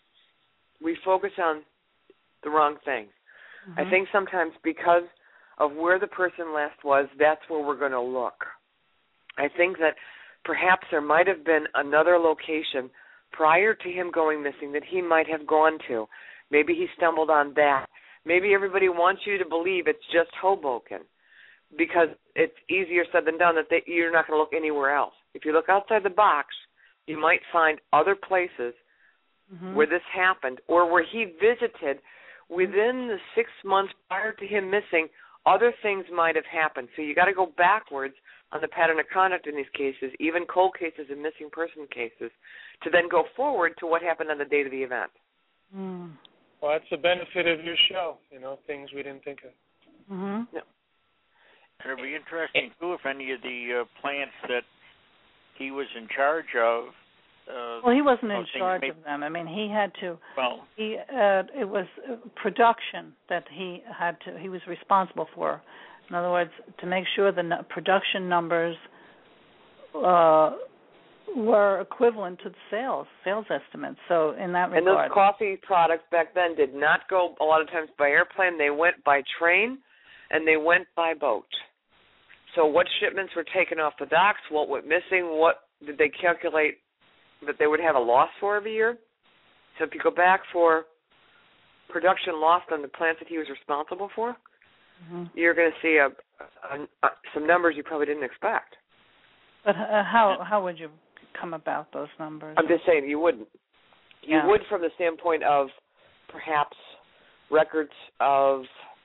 we focus on the wrong thing. Mm-hmm. I think sometimes because of where the person last was, that's where we're going to look. I think that perhaps there might have been another location prior to him going missing that he might have gone to. Maybe he stumbled on that. Maybe everybody wants you to believe it's just Hoboken because it's easier said than done that they, you're not going to look anywhere else. If you look outside the box, you might find other places mm-hmm. where this happened or where he visited within the six months prior to him missing. Other things might have happened. So you got to go backwards on the pattern of conduct in these cases, even cold cases and missing person cases, to then go forward to what happened on the date of the event. Mm. Well, that's the benefit of your show, you know, things we didn't think of. Mm-hmm. No. It'll be interesting, too, if any of the uh, plants that he was in charge of. Uh, well, he wasn't in charge may- of them. I mean, he had to. Well, he uh, it was production that he had to. He was responsible for. In other words, to make sure the no- production numbers uh, were equivalent to the sales sales estimates. So in that regard, and those coffee products back then did not go a lot of times by airplane. They went by train, and they went by boat. So what shipments were taken off the docks? What went missing? What did they calculate that they would have a loss for every year? So if you go back for production lost on the plants that he was responsible for, mm-hmm. you're going to see a, a, a, some numbers you probably didn't expect. But uh, how how would you come about those numbers? I'm just saying you wouldn't. You yeah. would from the standpoint of perhaps records of,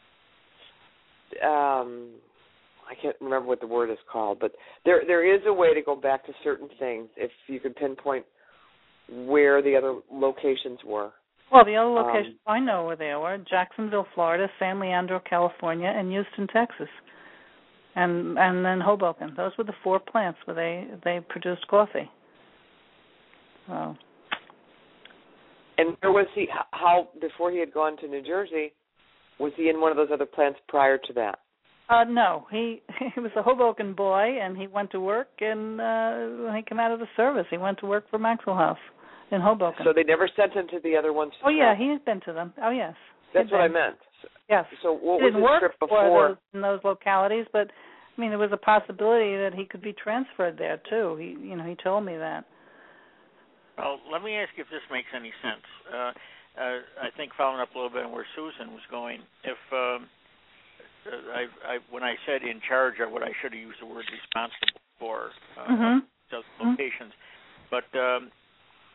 um, I can't remember what the word is called, but there there is a way to go back to certain things if you can pinpoint where the other locations were. Well, the other locations um, I know where they were: Jacksonville, Florida, San Leandro, California, and Houston, Texas, and and then Hoboken. Those were the four plants where they, they produced coffee. So. And where was he? How before he had gone to New Jersey? Was he in one of those other plants prior to that? Uh, no, he he was a Hoboken boy, and he went to work. And uh, when he came out of the service, he went to work for Maxwell House in Hoboken. So they never sent him to the other ones? Oh, yeah, he had been to them. Oh, yes. That's what I meant. Yes. So what he was didn't his work trip before? For those, in those localities, but, I mean, there was a possibility that he could be transferred there, too. He, you know, he told me that. Well, let me ask you if this makes any sense. Uh, uh, I think following up a little bit on where Susan was going, if um, I, I, when I said in charge of what I should have used the word responsible for uh, mm-hmm. those locations, mm-hmm. but um,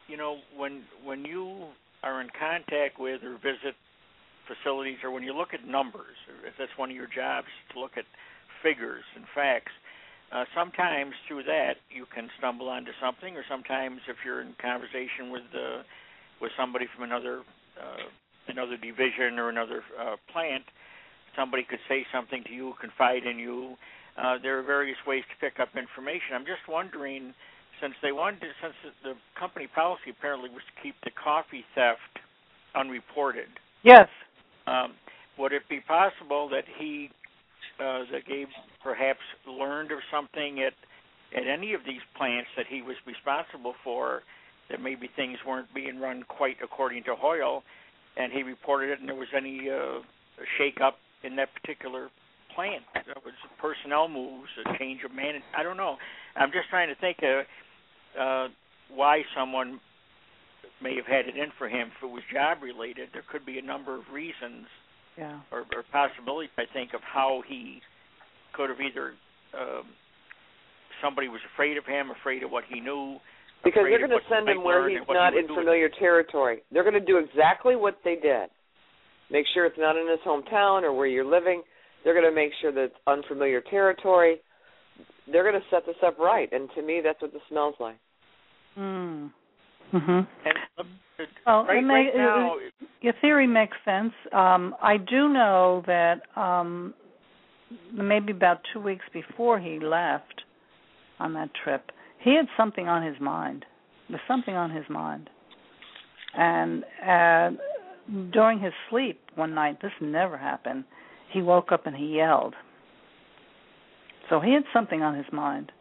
you know, when when you are in contact with or visit facilities, or when you look at numbers, if that's one of your jobs, to look at figures and facts, uh, sometimes through that you can stumble onto something, or sometimes if you're in conversation with uh, with somebody from another uh, another division or another uh, plant, somebody could say something to you, confide in you. Uh, there are various ways to pick up information. I'm just wondering, since they wanted, to, since the company policy apparently was to keep the coffee theft unreported. Yes. Um, would it be possible that he, uh, that Gabe perhaps learned of something at at any of these plants that he was responsible for, that maybe things weren't being run quite according to Hoyle, and he reported it, and there was any uh, shake-up in that particular plant? There was personnel moves, a change of management. I don't know. I'm just trying to think of uh, why someone may have had it in for him. If it was job-related, there could be a number of reasons yeah. or, or possibilities, I think, of how he could have either um, somebody was afraid of him, afraid of what he knew. Because they're going to send him where he's not in familiar territory. They're going to do exactly what they did. Make sure it's not in his hometown or where you're living. They're going to make sure that it's unfamiliar territory. They're going to set this up right, and to me, that's what this smells like. Mm. Mm-hmm. And, uh, well, right, it may, right now, it, your theory makes sense. Um, I do know that um, maybe about two weeks before he left on that trip, he had something on his mind. There's something on his mind. And uh, during his sleep one night, this never happened, he woke up and he yelled. So he had something on his mind.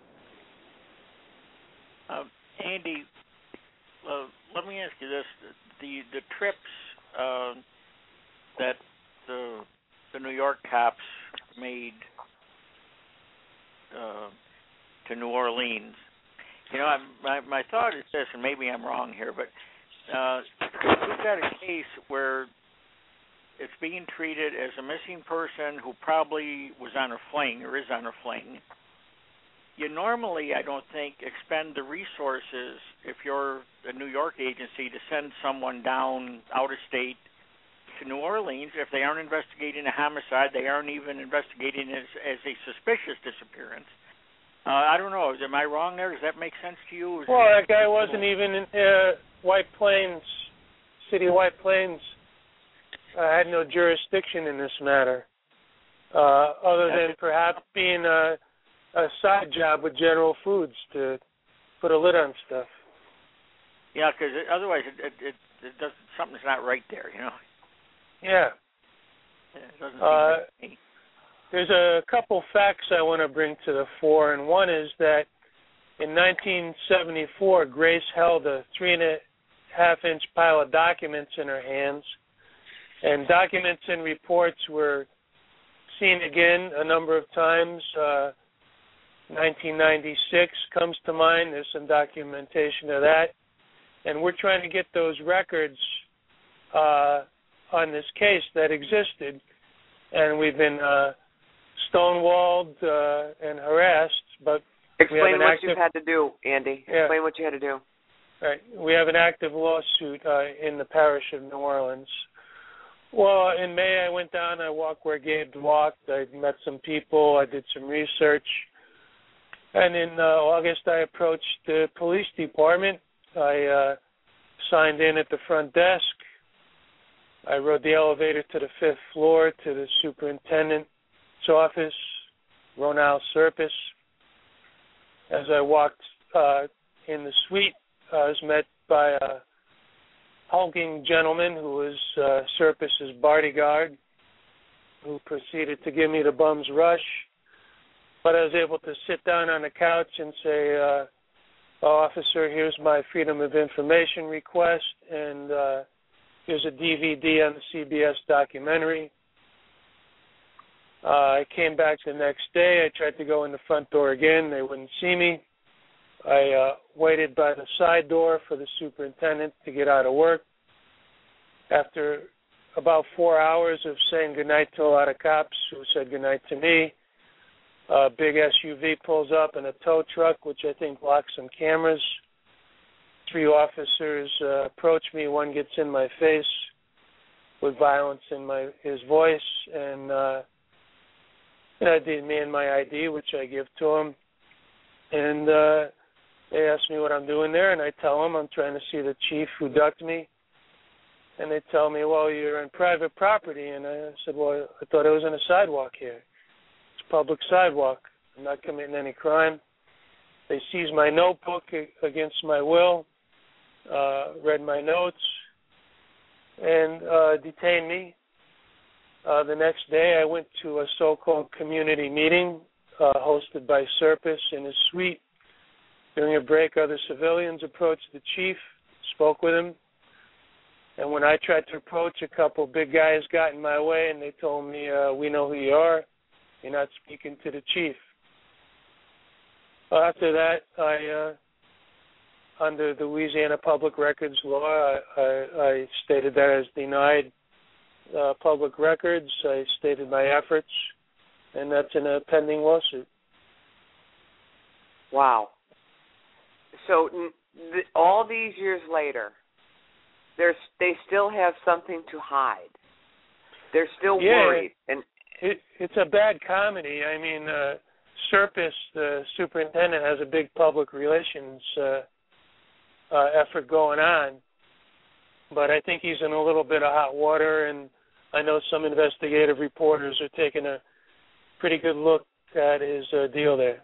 Uh, Andy, uh, let me ask you this: the the trips uh, that the the New York cops made uh, to New Orleans. You know, I'm, my my thought is this, and maybe I'm wrong here, but uh, we've got a case where it's being treated as a missing person who probably was on a fling or is on a fling. You normally, I don't think, expend the resources if you're a New York agency to send someone down out of state to New Orleans if they aren't investigating a homicide, they aren't even investigating as, as a suspicious disappearance. Uh, I don't know. Am I wrong there? Does that make sense to you? Well, that guy wasn't even in uh, White Plains, city of White Plains. Uh, had no jurisdiction in this matter, uh, other than perhaps being a, a side job with General Foods to put a lid on stuff. Yeah, because otherwise it, it, it, it does, something's not right there, you know. Yeah. It doesn't seem uh, right to me. There's a couple facts I want to bring to the fore, and one is that in nineteen seventy-four, Grace held a three and a half inch pile of documents in her hands, and documents and reports were seen again a number of times. Uh, nineteen ninety-six comes to mind. There's some documentation of that, and we're trying to get those records uh, on this case that existed, and we've been uh, stonewalled uh, and harassed, but Explain we have an what active, you had to do, Andy. Yeah. Explain what you had to do. Right. We have an active lawsuit uh, in the parish of New Orleans. Well, in May I went down, I walked where Gabe walked, I met some people, I did some research, and in uh, August I approached the police department. I uh, signed in at the front desk. I rode the elevator to the fifth floor to the superintendent's office, Ronald Serpis. As I walked uh, in the suite, I was met by a hulking gentleman who was uh, Serpis's bodyguard, who proceeded to give me the bum's rush. But I was able to sit down on the couch and say, uh, oh, officer, here's my Freedom of Information request, and uh, here's a D V D on the C B S documentary. Uh, I came back the next day. I tried to go in the front door again. They wouldn't see me. I uh, waited by the side door for the superintendent to get out of work. After about four hours of saying goodnight to a lot of cops who said goodnight to me, a big S U V pulls up in a tow truck, which I think blocks some cameras. three officers uh, approach me. One gets in my face with violence in my his voice, and uh, you know, I demand my I D, which I give to him, and uh, they ask me what I'm doing there, and I tell them I'm trying to see the chief who ducked me, and they tell me, well, you're on private property, and I said, well, I thought I was on a sidewalk here. It's a public sidewalk. I'm not committing any crime. They seized my notebook against my will, uh, read my notes, and uh, detained me. Uh, the next day I went to a so-called community meeting uh, hosted by Serpis in his suite. During a break, other civilians approached the chief, spoke with him, and when I tried to approach, a couple big guys got in my way, and they told me, uh, we know who you are. You're not speaking to the chief. After that, I, uh, under the Louisiana Public Records Law, I, I, I stated that I was denied uh, public records. I stated my efforts, and that's in a pending lawsuit. Wow. So th- all these years later, there's they still have something to hide. They're still yeah, worried. And it, it's a bad comedy. I mean, uh, Serpis, the superintendent, has a big public relations uh, uh, effort going on, but I think he's in a little bit of hot water, and I know some investigative reporters are taking a pretty good look at his uh, deal there.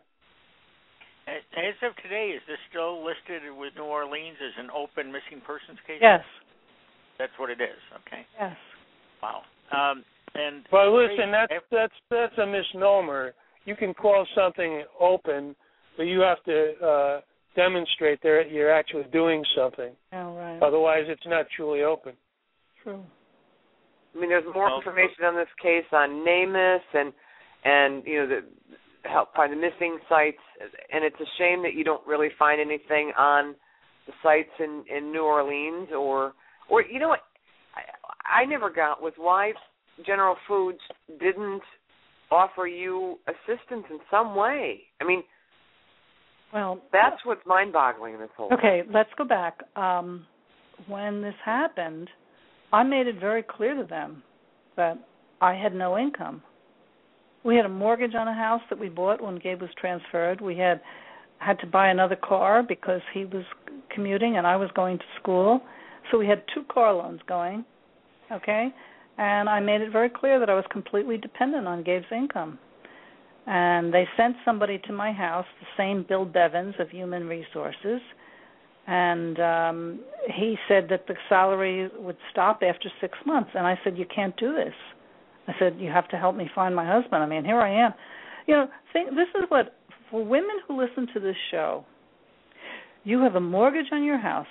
As of today, is this still listed with New Orleans as an open missing persons case? Yes. That's what it is. Okay. Yes. Wow. Um, and well, listen, that's that's that's a misnomer. You can call something open, but you have to uh, demonstrate that you're actually doing something. Oh, right. Otherwise, it's not truly open. True. I mean, there's more well, information on this case on NamUs and and you know the help find the missing sites, and it's a shame that you don't really find anything on the sites in, in New Orleans or or you know what I, I never got was why General Foods didn't offer you assistance in some way. I mean, well, that's what's mind-boggling in this whole okay, thing. let's go back. Um, when this happened, I made it very clear to them that I had no income. We had a mortgage on a house that we bought when Gabe was transferred. We had had to buy another car because he was commuting and I was going to school. So we had two car loans going, okay? And I made it very clear that I was completely dependent on Gabe's income. And they sent somebody to my house, the same Bill Bevins of Human Resources, and um, he said that the salary would stop after six months. And I said, you can't do this. I said, you have to help me find my husband. I mean, here I am. You know, think, this is what, for women who listen to this show, you have a mortgage on your house.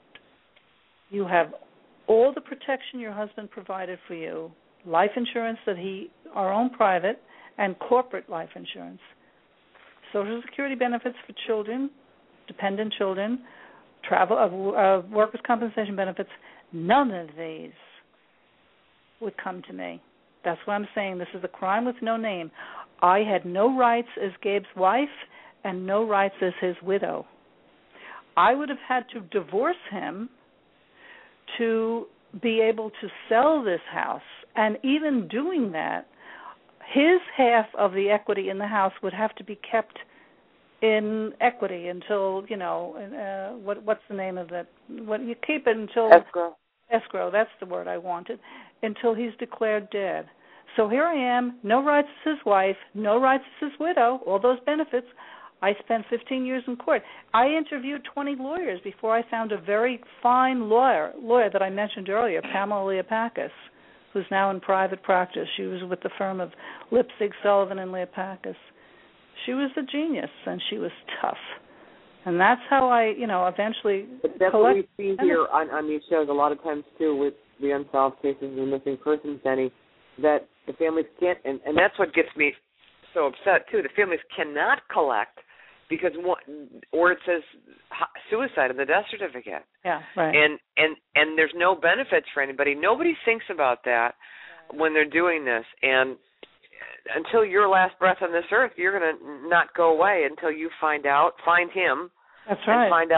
You have all the protection your husband provided for you, life insurance that he, our own private, and corporate life insurance, Social Security benefits for children, dependent children, travel, uh, uh, workers' compensation benefits. None of these would come to me. That's what I'm saying. This is a crime with no name. I had no rights as Gabe's wife and no rights as his widow. I would have had to divorce him to be able to sell this house. And even doing that, his half of the equity in the house would have to be kept in equity until, you know, uh, what what's the name of that? What you keep it until escrow. Escrow, that's the word I wanted, until he's declared dead. So here I am, no rights as his wife, no rights as his widow, all those benefits. I spent fifteen years in court. I interviewed twenty lawyers before I found a very fine lawyer, lawyer that I mentioned earlier, Pamela Leopakis, who's now in private practice. She was with the firm of Lipzig, Sullivan, and Leopakis. She was a genius, and she was tough. And that's how I, you know, eventually But that's what we see here on, on these shows a lot of times, too, with the unsolved cases and missing persons, Denny, that the families can't, and, and that's what gets me so upset, too. The families cannot collect because, one, or it says suicide in the death certificate. Yeah, right. And, and, and there's no benefits for anybody. Nobody thinks about that when they're doing this. And until your last breath on this earth, you're going to not go away until you find out, find him, That's right. and find out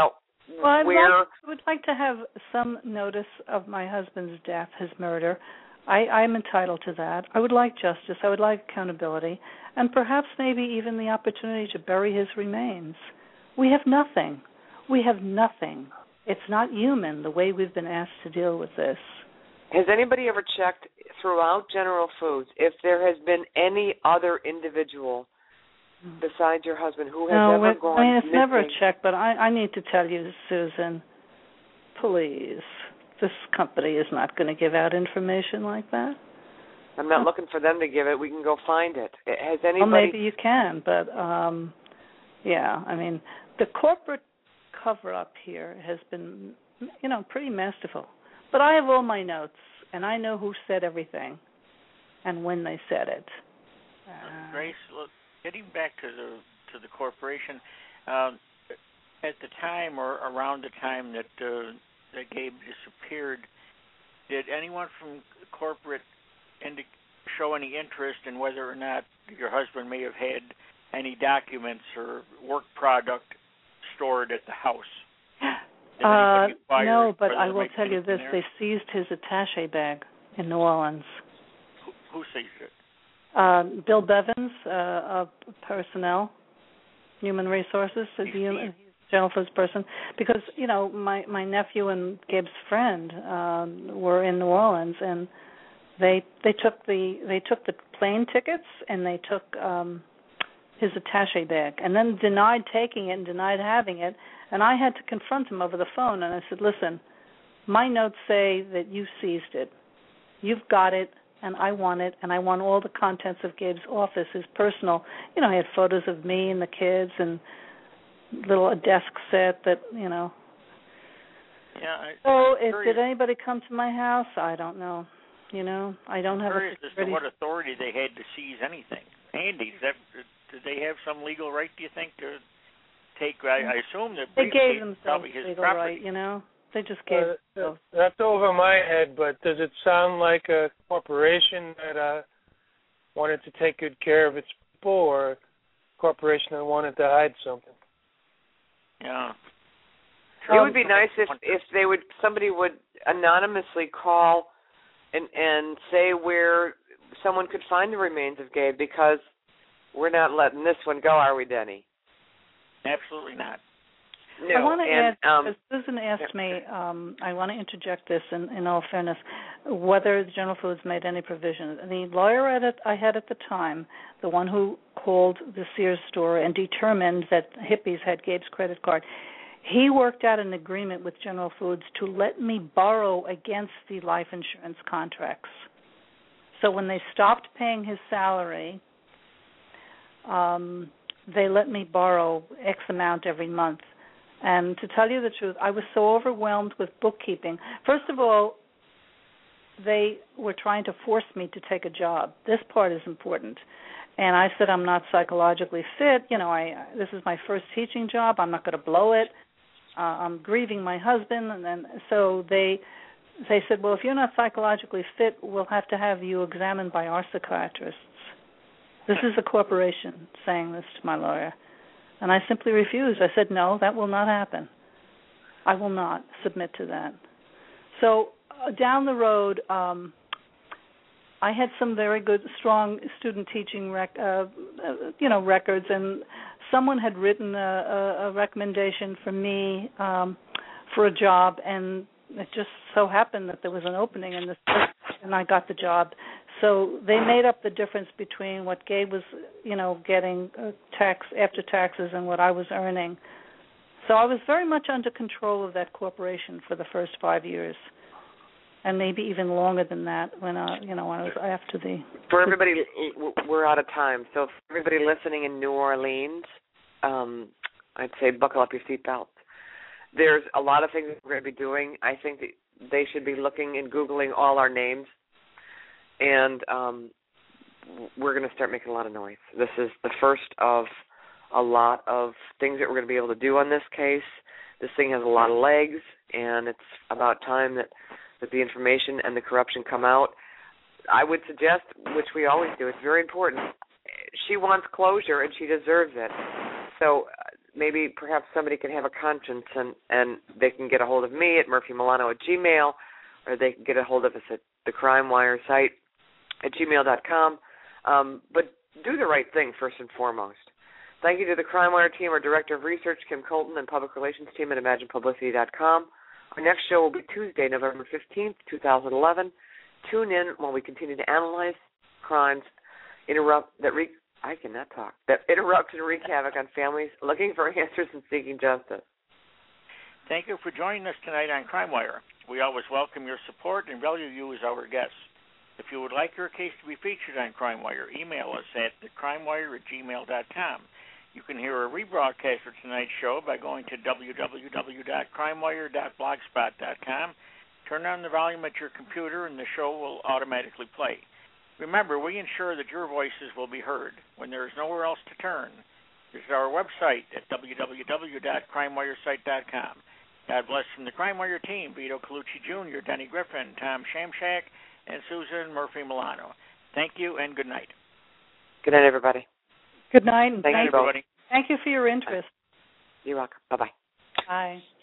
well, I'd where like, I would like to have some notice of my husband's death, his murder. I, I'm entitled to that. I would like justice. I would like accountability, and perhaps maybe even the opportunity to bury his remains. We have nothing. We have nothing. It's not human the way we've been asked to deal with this. Has anybody ever checked throughout General Foods if there has been any other individual besides your husband who has no, ever it, gone I mean, it's missing? never a check, but I, I need to tell you, Susan, please, this company is not going to give out information like that. I'm not looking for them to give it. We can go find it. Has anybody? Well, maybe you can, but um, yeah, I mean, the corporate cover-up here has been, you know, pretty masterful. But I have all my notes, and I know who said everything and when they said it. Uh, Grace, look, getting back to the to the corporation, uh, at the time or around the time that uh, that Gabe disappeared, did anyone from corporate indi- show any interest in whether or not your husband may have had any documents or work product stored at the house? Uh, no, but I will tell you this: they seized his attaché bag in New Orleans. Who, who seized it? Uh, Bill Bevins, uh, of personnel, human resources, the human, general foods person, because you know my my nephew and Gabe's friend um, were in New Orleans, and they they took the they took the plane tickets and they took um, his attaché bag, and then denied taking it and denied having it. And I had to confront him over the phone, and I said, listen, my notes say that you seized it. You've got it, and I want it, and I want all the contents of Gabe's office, his personal. You know, he had photos of me and the kids and little a desk set that, you know. Yeah. I, so if, did anybody come to my house? I don't know. You know, I don't I'm have a curious as to what authority they had to seize anything. Andy, that, did they have some legal right, do you think, to take, I, I assume that they gave themselves probably his legal property. right, you know. They just gave uh, themselves. That's over my head, but does it sound like a corporation that uh, wanted to take good care of its people, or a corporation that wanted to hide something? Yeah. It would be nice if, if they would somebody would anonymously call and and say where someone could find the remains of Gabe, because we're not letting this one go, are we, Denny? Absolutely not. No. I want to and, add, um, because Susan asked me, um, I want to interject this in, in all fairness, whether General Foods made any provision. The lawyer at it, I had at the time, the one who called the Sears store and determined that Hippies had Gabe's credit card, he worked out an agreement with General Foods to let me borrow against the life insurance contracts. So when they stopped paying his salary, um, they let me borrow X amount every month. And to tell you the truth, I was so overwhelmed with bookkeeping. First of all, they were trying to force me to take a job. This part is important. And I said, I'm not psychologically fit. You know, I this is my first teaching job. I'm not going to blow it. Uh, I'm grieving my husband. And then so they they said, well, if you're not psychologically fit, we'll have to have you examined by our psychiatrists. This is a corporation saying this to my lawyer. And I simply refused. I said, no, that will not happen. I will not submit to that. So uh, down the road, um, I had some very good, strong student teaching, rec- uh, uh, you know, records, and someone had written a, a, a recommendation for me um, for a job, and it just so happened that there was an opening in this, and I got the job. So they made up the difference between what Gabe was, you know, getting uh, tax after taxes and what I was earning. So I was very much under control of that corporation for the first five years, and maybe even longer than that when I, you know, when I was after the. For everybody, we're out of time. So for everybody listening in New Orleans, um, I'd say buckle up your seatbelts. There's a lot of things we're going to be doing. I think that they should be looking and Googling all our names. And um, we're going to start making a lot of noise. This is the first of a lot of things that we're going to be able to do on this case. This thing has a lot of legs, and it's about time that, that the information and the corruption come out. I would suggest, which we always do, it's very important. She wants closure, and she deserves it. So maybe perhaps somebody can have a conscience and, and they can get a hold of me at Murphy Milano at Gmail, or they can get a hold of us at the Crime Wire site at gmail dot com. Um, but do the right thing first and foremost. Thank you to the Crime Wire team, our Director of Research, Kim Colton, and Public Relations team at imagine publicity dot com. Our next show will be Tuesday, November fifteenth, two thousand eleven. Tune in while we continue to analyze crimes interrupt that re- I cannot talk that interrupt and wreak havoc on families looking for answers and seeking justice. Thank you for joining us tonight on Crime Wire. We always welcome your support and value you as our guests. If you would like your case to be featured on Crime Wire, email us at the crime wire at gmail dot com. You can hear a rebroadcast of tonight's show by going to w w w dot crime wire dot blogspot dot com. Turn on the volume at your computer and the show will automatically play. Remember, we ensure that your voices will be heard when there is nowhere else to turn. Visit our website at w w w dot crime wire site dot com. God bless from the Crime Wire team, Vito Colucci Junior, Denny Griffin, Tom Shamshak, and Susan Murphy Milano. Thank you and good night. Good night, everybody. Good night. And thank, thank you, everybody. Thank you for your interest. You're welcome. Bye-bye. Bye.